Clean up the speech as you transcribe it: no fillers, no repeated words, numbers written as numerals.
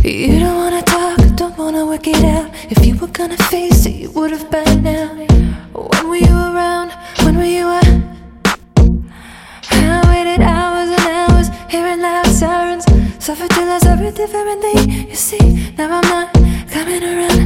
You don't wanna talk, don't wanna work it out. If you were gonna face it, you would've by now. When were you around? When were you at? I waited hours and hours, hearing loud sirens. Suffered till I saw a different thing. You see, now I'm not coming around.